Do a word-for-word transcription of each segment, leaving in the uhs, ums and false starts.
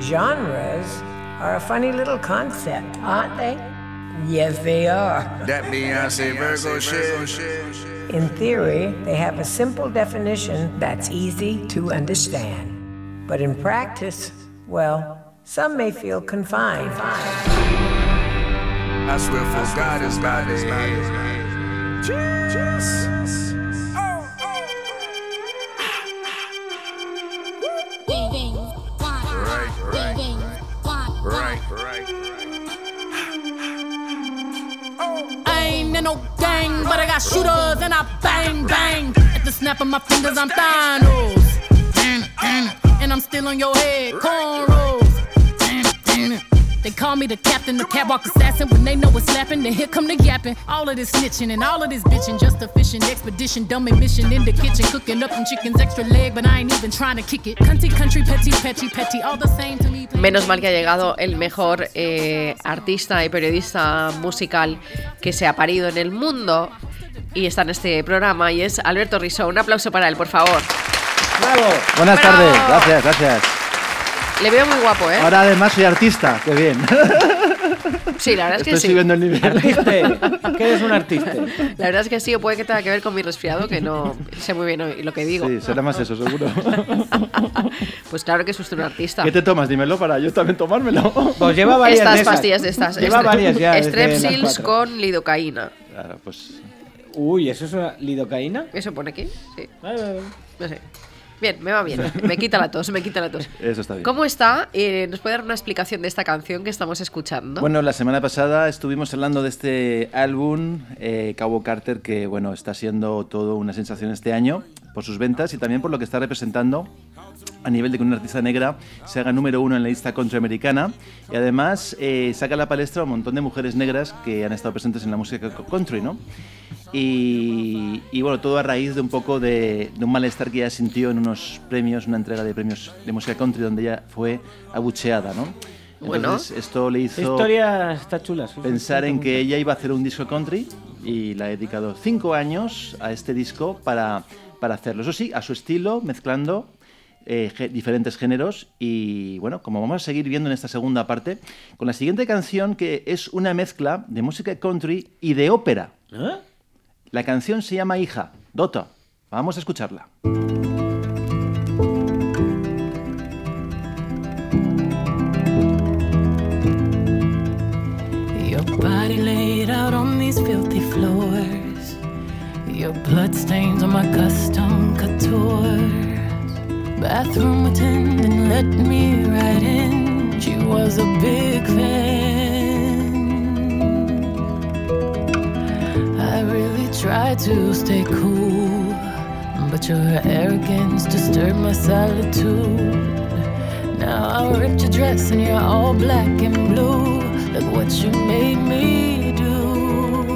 Genres are a funny little concept, aren't they? Yes, they are. That Beyonce Virgo shit. In theory, they have a simple definition that's easy to understand. But in practice, well, some may feel confined. I swear for God is God is Jesus. Right, right, right, right, I ain't in no gang, but I got shooters and I bang, bang. At the snap of my fingers, I'm Thanos. And I'm still on your head, cornrows. They call me the captain, the catwalk assassin. When they know it's slapping, then here come the yapping. All of this snitching and all of this bitching. Just a fishing expedition, dumb admission in the kitchen. Cooking up some chicken's extra leg, but I ain't even trying to kick it. Country, country, petty, petty, petty, all the same to me. Menos mal que ha llegado el mejor eh, artista y periodista musical que se ha parido en el mundo y está en este programa, y es Alberto Risó. Un aplauso para él, por favor. ¡Bravo! Buenas ¡Bravo! tardes, gracias, gracias. Le veo muy guapo, ¿eh? Ahora además soy artista, qué bien. Sí, la verdad es que Estoy sí. subiendo el nivel. ¿Artista? ¿Qué eres un artista? La verdad es que sí, o puede que tenga que ver con mi resfriado, que no sé muy bien lo que digo. Sí, será más eso, seguro. Pues claro que es usted un artista. ¿Qué te tomas? Dímelo para yo también tomármelo. Pues lleva varias Estas de esas. pastillas de estas. Lleva Estre- varias ya. desde las Strepsils cuatro. con lidocaína. Claro, pues... Uy, ¿eso es una lidocaína? ¿Eso pone aquí? Sí. Ay, ay, ay. No sé. Bien, me va bien. Me quita la tos, me quita la tos. Eso está bien. ¿Cómo está? Eh, ¿Nos puede dar una explicación de esta canción que estamos escuchando? Bueno, la semana pasada estuvimos hablando de este álbum, eh, Cabo Carter, que bueno, está siendo todo una sensación este año por sus ventas y también por lo que está representando a nivel de que una artista negra se haga número uno en la lista country americana, y además eh, saca a la palestra a un montón de mujeres negras que han estado presentes en la música country, ¿no? Y, y bueno, todo a raíz de un poco de, de un malestar que ella sintió en unos premios, una entrega de premios de música country donde ella fue abucheada, ¿no? Entonces, Bueno. esto le hizo La historia está chula. sí, pensar sí, en sí, que sí. ella iba a hacer un disco country y le ha dedicado cinco años a este disco para, para hacerlo. Eso sí, a su estilo, mezclando eh, ge- diferentes géneros. Y bueno, como vamos a seguir viendo en esta segunda parte, con la siguiente canción, que es una mezcla de música country y de ópera. ¿Eh? La canción se llama Hija, Dota. Vamos a escucharla. Your body laid out on these filthy floors. Your blood stains on my custom couture. Bathroom attendant let me right in. She was a big fan. I really tried to stay cool, but your arrogance disturbed my solitude. Now I ripped your dress and you're all black and blue. Look what you made me do.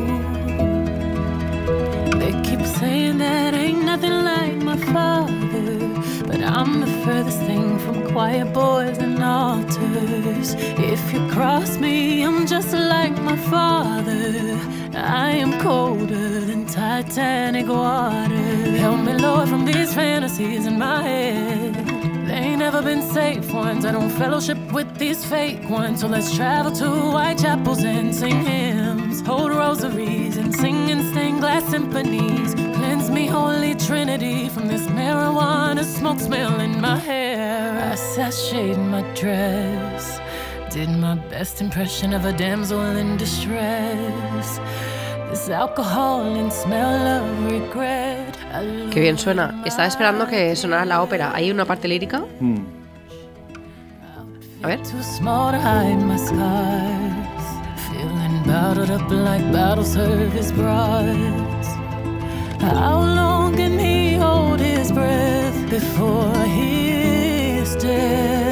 They keep saying that ain't nothing like my father, but I'm the furthest thing from quiet boys and altars. If you cross me, I'm just like my father. I am colder than Titanic water. Help me, Lord, from these fantasies in my head. They ain't never been safe ones. I don't fellowship with these fake ones. So let's travel to Whitechapels and sing hymns, hold rosaries and sing in stained glass symphonies. Cleanse me, Holy Trinity, from this marijuana smoke smell in my hair. I sashayed my dress, did my best impression of a damsel in distress. This alcohol and smell of regret. Qué bien suena. Estaba esperando que sonara la ópera. ¿Hay una parte lírica? Mm. A ver. Too small to hide my scars, feeling bottled up like bottle service broads. How long can he hold his breath before his death?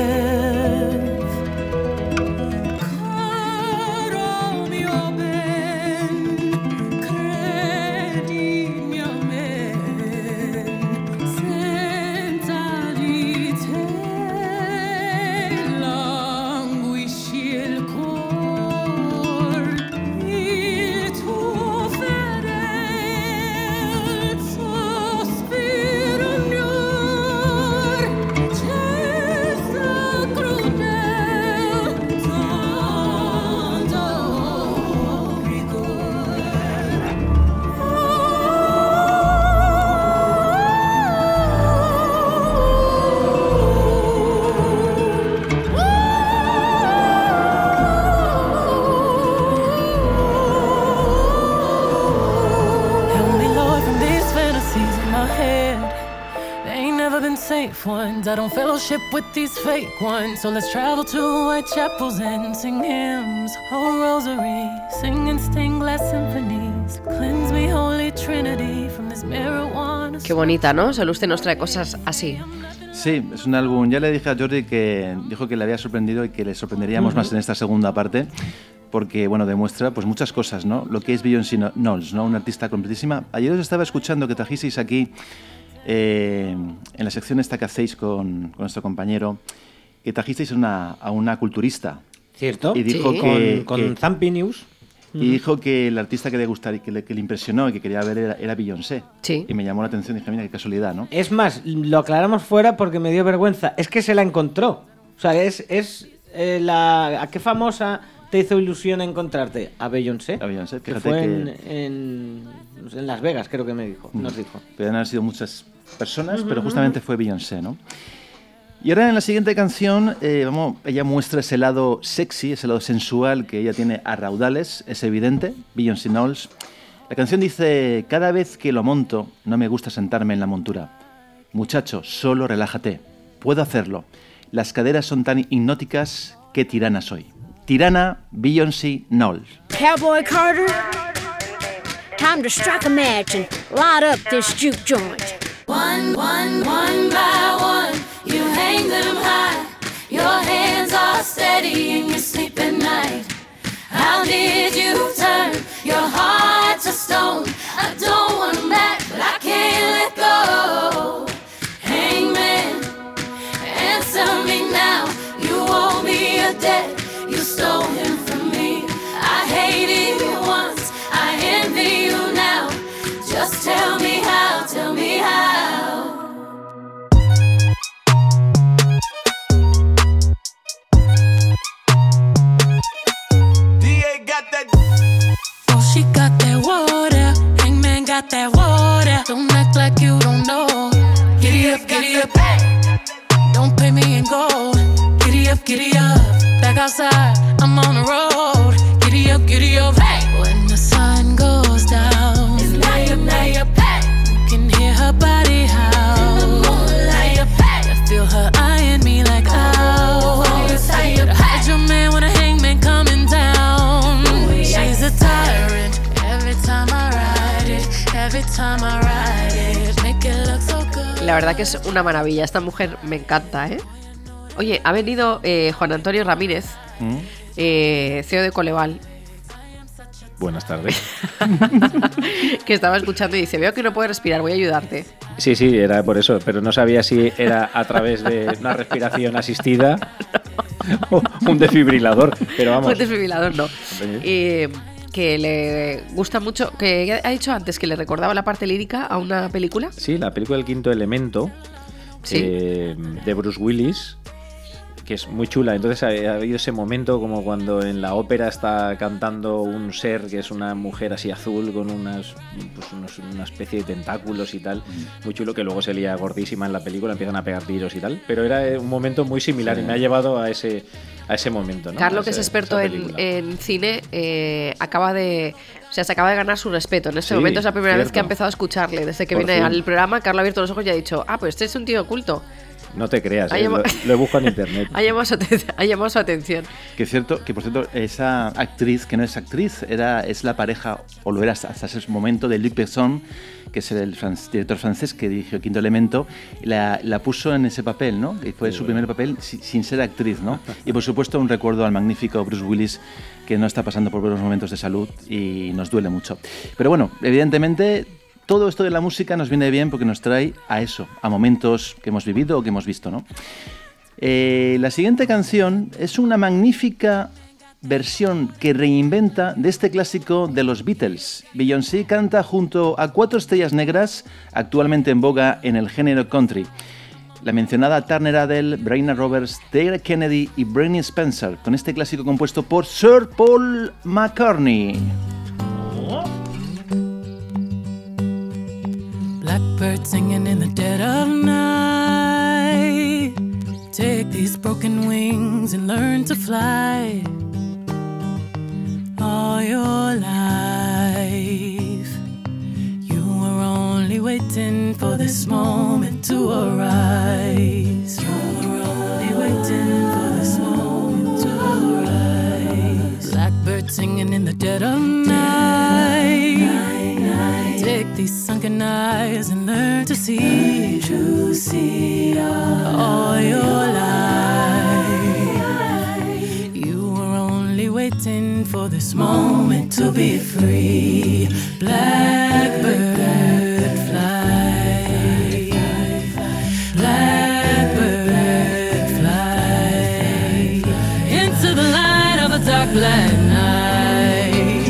never been safe ones. I don't fellowship with these fake ones. So let's travel to Whitechapel's and sing hymns, whole rosary, sing stained glass symphonies. Cleanse me, Holy Trinity, from this marijuana. Qué bonita, ¿no? Solo usted nos trae cosas así. Sí, es un álbum. Ya le dije a Jordi que dijo que le había sorprendido y que le sorprenderíamos uh-huh. más en esta segunda parte, porque bueno, demuestra pues muchas cosas, ¿no? Lo que es Beyoncé Knowles, ¿no? Una artista completísima. Ayer os estaba escuchando que trajisteis aquí eh, en la sección esta que hacéis con, con nuestro compañero, que trajisteis una, a una culturista. ¿Cierto? Y dijo sí. que, con, con que, Zampi News. Y dijo que el artista que le gustaría, que le, que le impresionó y que quería ver era, era Beyoncé. Sí. Y me llamó la atención y dije, mira, qué casualidad, ¿no? Es más, lo aclaramos fuera porque me dio vergüenza. Es que se la encontró. O sea, es, es eh, la... ¿A qué famosa te hizo ilusión encontrarte? A Beyoncé. A Beyoncé, que fíjate fue que... en, en, en Las Vegas, creo que me dijo, Mm. nos dijo. Podrían haber sido muchas personas, pero justamente fue Beyoncé, ¿no? Y ahora en la siguiente canción, eh, vamos, ella muestra ese lado sexy, ese lado sensual que ella tiene a raudales, es evidente, Beyoncé Knowles. La canción dice, cada vez que lo monto, no me gusta sentarme en la montura. Muchacho, solo relájate, puedo hacerlo. Las caderas son tan hipnóticas, qué tirana soy. Tirana, Beyoncé Knowles. Cowboy Carter, time to strike a match and light up this juke joint. One, one, one by one, you hang them high. Your hands are steady in your sleep at night. How did you turn your heart to stone? I don't want 'em back, but I can't let go. Hangman, answer me now. You owe me a debt, you stole him from me. I hated you once, I envy you now. Just tell me how, tell me how. Oh, she got that water, Hangman got that water. Don't act like you don't know. Giddy up, giddy up, don't pay me in gold. Giddy up, giddy up, back outside, I'm on the road. Giddy up, giddy up, hey. When the sun goes down, it's night up, night up, hey. You can hear her body howl. In the moonlight, hey. I feel her eyeing me like, ow. But hide your man when a hangman coming down. She's a tyrant. Every time I ride it, every time I ride it, make it look so good. La verdad que es una maravilla, esta mujer me encanta, ¿eh? Oye, ha venido eh, Juan Antonio Ramírez, ¿Mm? eh, C E O de Coleval. Buenas tardes. Que estaba escuchando y dice, veo que no puedes respirar, voy a ayudarte. Sí, sí, era por eso, pero no sabía si era a través de una respiración asistida o un desfibrilador, pero vamos. Un desfibrilador no. Eh, que le gusta mucho, que ha dicho antes que le recordaba la parte lírica a una película. Sí, la película El Quinto Elemento, Sí. eh, de Bruce Willis, que es muy chula. Entonces ha, ha habido ese momento como cuando en la ópera está cantando un ser que es una mujer así azul con unas, pues unos, una especie de tentáculos y tal, muy chulo, que luego se lía gordísima en la película, empiezan a pegar tiros y tal, pero era un momento muy similar, sí. Y me ha llevado a ese, a ese momento, ¿no? Carlos, a que es ese, experto en, en cine, eh, acaba de... O sea, se acaba de ganar su respeto. En este Sí, momento es la primera cierto. vez que ha empezado a escucharle. Desde que Por viene fin. al programa, Carlos ha abierto los ojos y ha dicho, ah, pues este es un tío oculto. No te creas, Ha eh, llama- lo, lo he buscado en internet. Ha llamado, su aten- ha llamado su atención. Que es cierto, que por cierto, esa actriz, que no es actriz, era, es la pareja, o lo era hasta, hasta ese momento, de Luc Besson, que es el fran- director francés que dirigió Quinto Elemento, y la, la puso en ese papel, ¿no? Y fue Sí, su bueno. primer papel si- sin ser actriz, ¿no? Y por supuesto un recuerdo al magnífico Bruce Willis, que no está pasando por buenos momentos de salud y nos duele mucho. Pero bueno, evidentemente... Todo esto de la música nos viene bien porque nos trae a eso, a momentos que hemos vivido o que hemos visto, ¿no? Eh, la siguiente canción es una magnífica versión que reinventa de este clásico de los Beatles. Beyoncé canta junto a cuatro estrellas negras actualmente en boga en el género country. La mencionada Turner Adele, Bryna Roberts, Derek Kennedy y Britney Spencer, con este clásico compuesto por Sir Paul McCartney. Blackbird singing in the dead of night. Take these broken wings and learn to fly. All your life, you were only waiting waiting for this moment to arise. You're only waiting for this moment to arise. Blackbird singing in the dead of night. night, night. Take these sunken eyes and learn to see, to see all your life. You were only waiting for this moment to be free. Blackbird fly, blackbird fly into the light of a dark black night.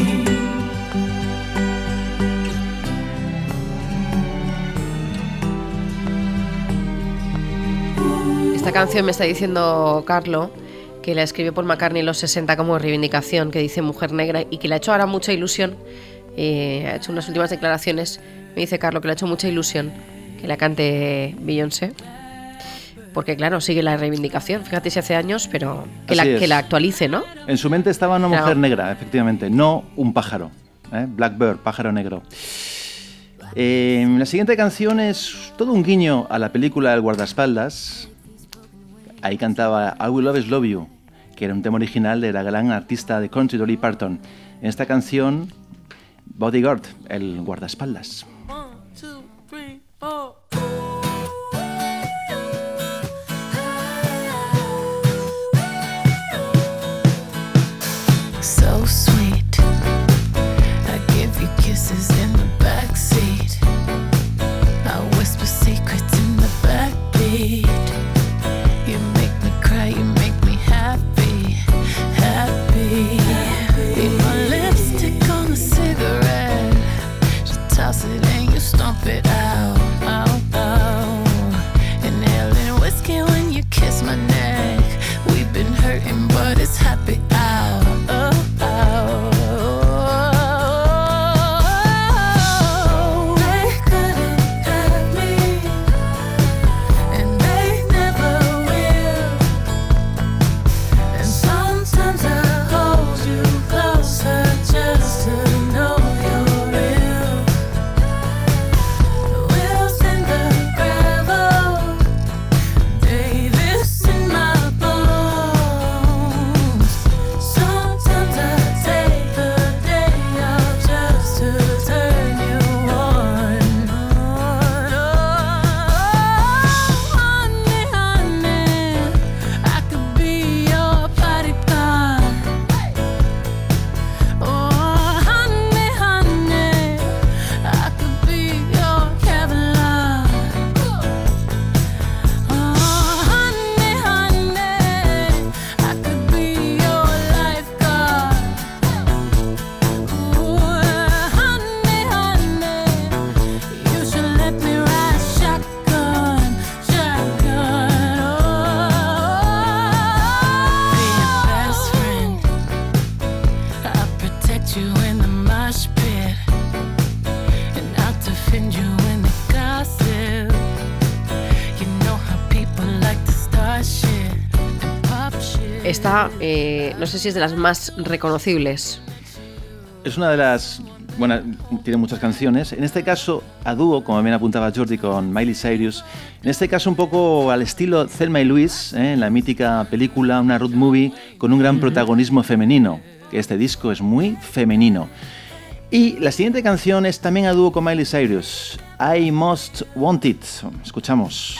Esta canción me está diciendo Carlo que la escribió Paul McCartney en los sesenta como reivindicación, que dice mujer negra, y que le ha hecho ahora mucha ilusión. Eh, ha hecho unas últimas declaraciones, me dice Carlo, que le ha hecho mucha ilusión que la cante Beyoncé, porque claro, sigue la reivindicación, fíjate si hace años, pero que, la, que la actualice, ¿no? En su mente estaba una mujer claro. negra, efectivamente, no un pájaro, ¿eh? Blackbird, pájaro negro. Eh, la siguiente canción es todo un guiño a la película El guardaespaldas. Ahí cantaba I Will Always Love You, que era un tema original de la gran artista de country Dolly Parton. En esta canción, Bodyguard, el guardaespaldas. One, two, three, four. So sweet, I give you kisses in the backseat. I whisper secrets in the backbeat. You make me cry, you make me happy, happy. Be my lipstick on a cigarette. Just toss it and you stomp it out, out, out. Inhaling whiskey when you kiss my neck. We've been hurting, but it's happy out, oh, out. They couldn't have me, and they never will. And sometimes I hold you closer just to know you're real. Wheels in the gravel, Davis in my bones. Sometimes I take the day off just to turn you on. Honey, honey, I could be your bodyguard. Oh, honey, honey, I could be your Kevlar. Oh, honey, honey, I could be your lifeguard. Ooh, honey, honey, you should let me ride shotgun, shotgun. Oh, be your best friend. I'll protect you in the mosh pit, and I'll defend you in the gossip. You know how people like to start shit and pop shit. Esta, eh, no sé si es de las más reconocibles. Es una de las... Bueno, tiene muchas canciones. En este caso, a dúo, como bien apuntaba Jordi, con Miley Cyrus. En este caso, un poco al estilo Thelma y Louise, ¿eh? En la mítica película, una road movie con un gran protagonismo femenino. Este disco es muy femenino. Y la siguiente canción es también a dúo con Miley Cyrus, I Most Want It. Escuchamos.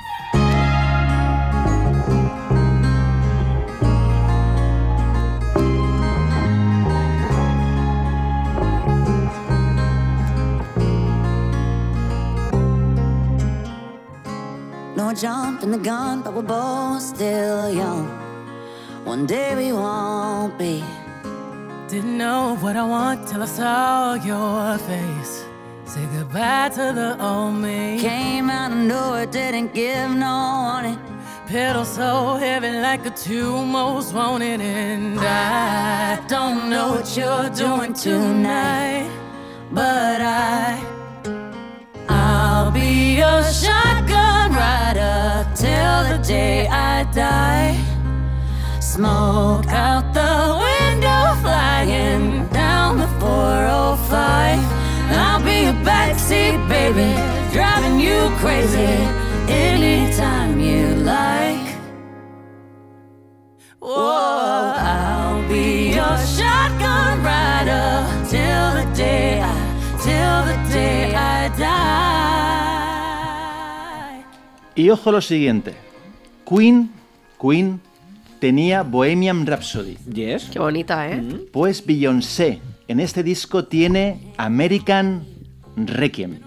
No jumping the gun, but we're both still young. One day we won't be. Didn't know what I want till I saw your face. Say goodbye to the old me. Came out of nowhere, didn't give no warning. Pedal so heavy like a two most wanted, and I don't know what you're doing tonight, but I, I'll be your shotgun rider till the day I die. Smoke out the window, flying down the four oh five. I'll be a backseat baby, driving you crazy anytime you like. Whoa, I'll be your shotgun rider till the day I, till the day I die. Y ojo lo siguiente, Queen, Queen tenía Bohemian Rhapsody. Yes. Qué bonita, ¿eh? Mm. Pues Beyoncé en este disco tiene American Requiem.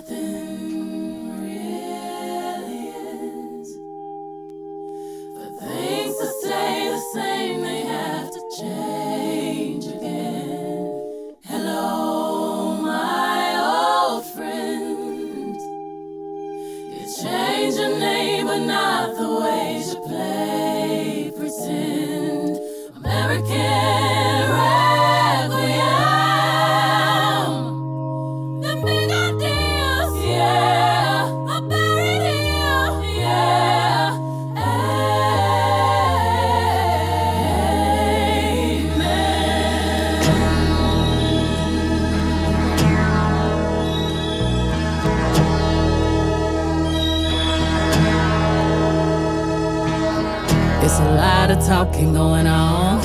There's a lot of talking going on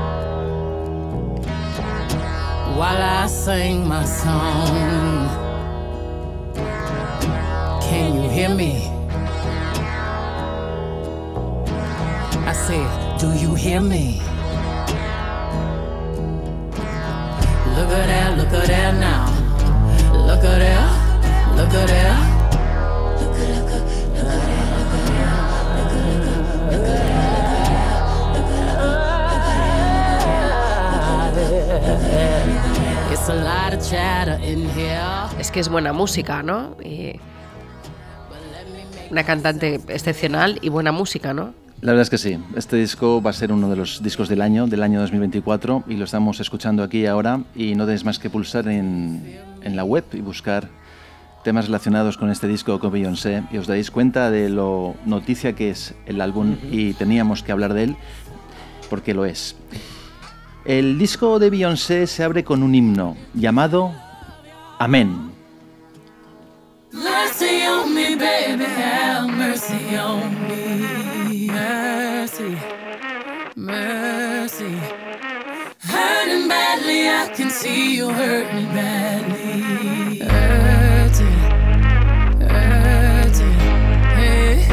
while I sing my song. Can you hear me? I said, do you hear me? Look at that, look at that now. Look at that, look at that. Es que es buena música, ¿no? Y una cantante excepcional y buena música, ¿no? La verdad es que sí. Este disco va a ser uno de los discos del año, del año dos mil veinticuatro, y lo estamos escuchando aquí ahora, y no tenéis más que pulsar en, en la web y buscar temas relacionados con este disco, con Beyoncé, y os daréis cuenta de lo noticia que es el álbum, y teníamos que hablar de él porque lo es. El disco de Beyoncé se abre con un himno llamado Amén. Mercy on me, baby, have mercy on me. Mercy, mercy. Hurting badly, I can see you hurting badly. Hurting, hurting, hey.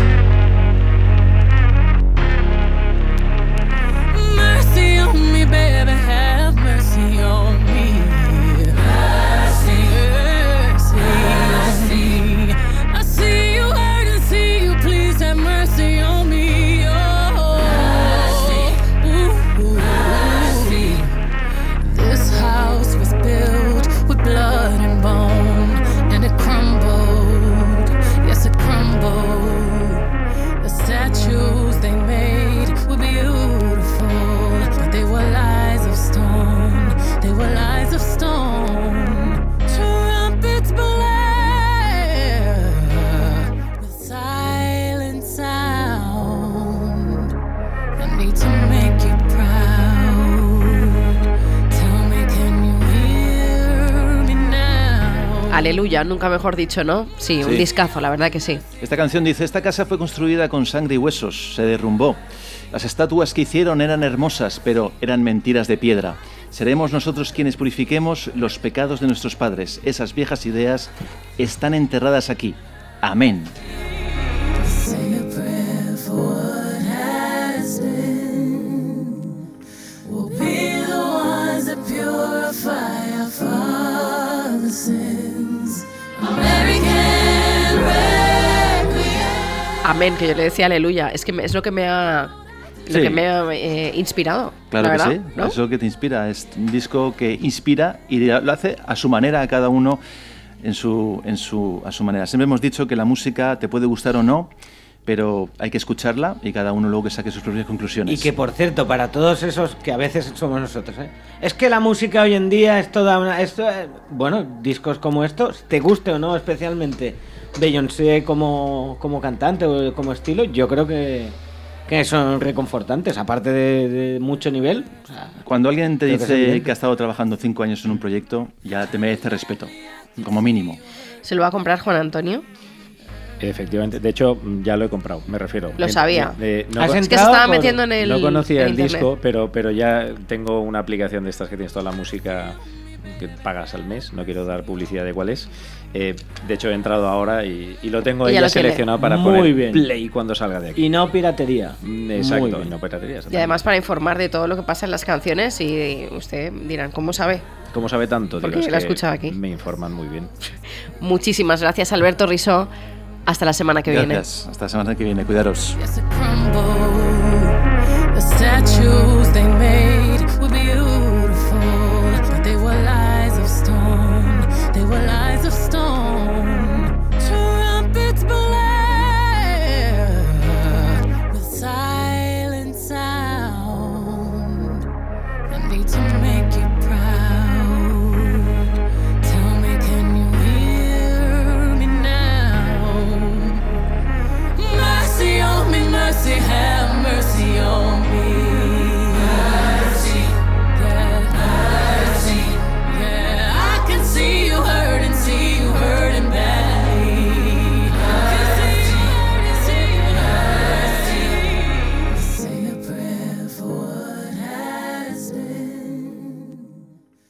Mercy on me, baby, have mercy on me. Mercy, mercy on me. I see you hurt and see you, please have mercy on me. Oh, mercy, ooh, mercy. This house was built with blood and bone, and it crumbled, yes it crumbled. The statues they made were beautiful, but they were lies of stone, they were lies of stone. Trumpets blare with silent sound. I need to make you proud. Tell me, can you hear me now? Aleluya, nunca mejor dicho, ¿no? Sí, un Sí. discazo, la verdad que sí. Esta canción dice: esta casa fue construida con sangre y huesos, se derrumbó. Las estatuas que hicieron eran hermosas, pero eran mentiras de piedra. Seremos nosotros quienes purifiquemos los pecados de nuestros padres. Esas viejas ideas están enterradas aquí. Amén. Say a prayer for what has been. We'll be the ones that purify our Father's sins. American Requiem. Amén, que yo le decía aleluya. Es que me- es lo que me ha, lo Sí. que me ha eh, inspirado. Claro la que verdad, sí, ¿no? es lo que te inspira. Es un disco que inspira y lo hace a su manera, a cada uno en su, en su, a su manera. Siempre hemos dicho que la música te puede gustar o no, pero hay que escucharla y cada uno luego que saque sus propias conclusiones. Y que, por cierto, para todos esos que a veces somos nosotros, ¿eh? Es que la música hoy en día es toda una... Esto, eh, bueno, discos como estos, te guste o no especialmente Beyoncé como, como cantante o como estilo, yo creo que, que son reconfortantes, aparte de, de mucho nivel. O sea, Cuando alguien te creo que es dice evidente. que ha estado trabajando cinco años en un proyecto, ya te merece respeto, como mínimo. se lo va a comprar Juan Antonio. Efectivamente, de hecho ya lo he comprado, me refiero. Lo sabía. Eh, eh, no ¿Has es que se estaba por... metiendo en el No conocía el el disco, pero, pero ya tengo una aplicación de estas que tienes toda la música que pagas al mes, no quiero dar publicidad de cuál es. Eh, de hecho he entrado ahora y, y lo tengo y ya, ya lo seleccionado para Muy poner bien. play cuando salga de aquí. Y no piratería. Exacto, y no piratería. Y además para informar de todo lo que pasa en las canciones y usted dirán, ¿cómo sabe? ¿Cómo sabe tanto? Porque Digo, lo he es que escuchado aquí. Me informan muy bien. Muchísimas gracias, Alberto Risó. Hasta la semana que Gracias. viene. Hasta la semana que viene. Cuidaros. Yes, it crumbled. The statues they made.